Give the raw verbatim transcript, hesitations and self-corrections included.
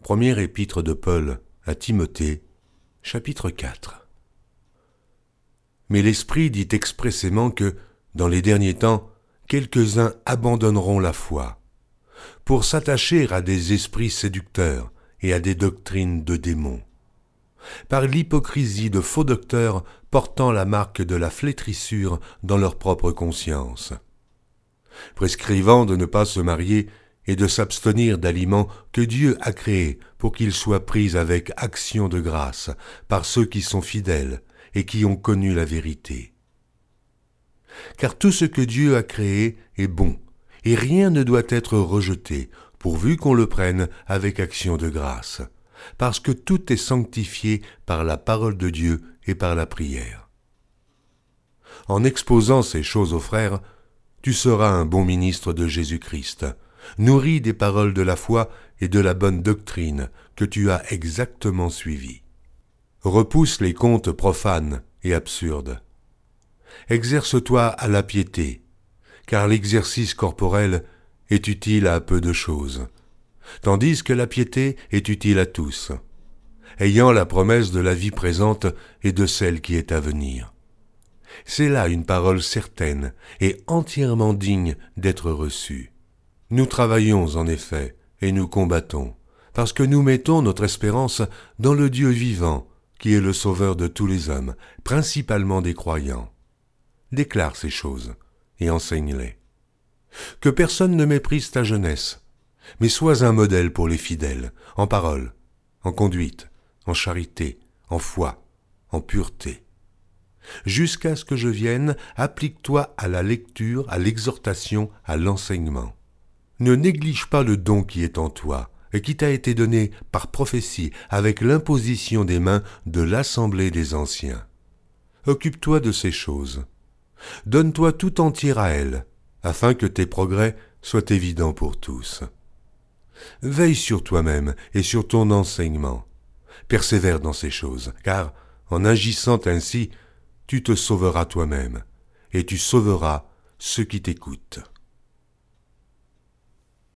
Première épître de Paul à Timothée, chapitre quatre. Mais l'Esprit dit expressément que, dans les derniers temps, quelques-uns abandonneront la foi, pour s'attacher à des esprits séducteurs et à des doctrines de démons, par l'hypocrisie de faux docteurs portant la marque de la flétrissure dans leur propre conscience, prescrivant de ne pas se marier et de s'abstenir d'aliments que Dieu a créés pour qu'ils soient pris avec action de grâce par ceux qui sont fidèles et qui ont connu la vérité. Car tout ce que Dieu a créé est bon, et rien ne doit être rejeté, pourvu qu'on le prenne avec action de grâce, parce que tout est sanctifié par la parole de Dieu et par la prière. En exposant ces choses aux frères, tu seras un bon ministre de Jésus-Christ, nourri des paroles de la foi et de la bonne doctrine que tu as exactement suivies. Repousse les contes profanes et absurdes. Exerce-toi à la piété, car l'exercice corporel est utile à peu de choses, tandis que la piété est utile à tous, ayant la promesse de la vie présente et de celle qui est à venir. C'est là une parole certaine et entièrement digne d'être reçue. Nous travaillons en effet, et nous combattons, parce que nous mettons notre espérance dans le Dieu vivant, qui est le sauveur de tous les hommes, principalement des croyants. Déclare ces choses, et enseigne-les. Que personne ne méprise ta jeunesse, mais sois un modèle pour les fidèles, en parole, en conduite, en charité, en foi, en pureté. Jusqu'à ce que je vienne, applique-toi à la lecture, à l'exhortation, à l'enseignement. Ne néglige pas le don qui est en toi, et qui t'a été donné par prophétie avec l'imposition des mains de l'assemblée des anciens. Occupe-toi de ces choses. Donne-toi tout entier à elles, afin que tes progrès soient évidents pour tous. Veille sur toi-même et sur ton enseignement. Persévère dans ces choses, car, en agissant ainsi, tu te sauveras toi-même, et tu sauveras ceux qui t'écoutent.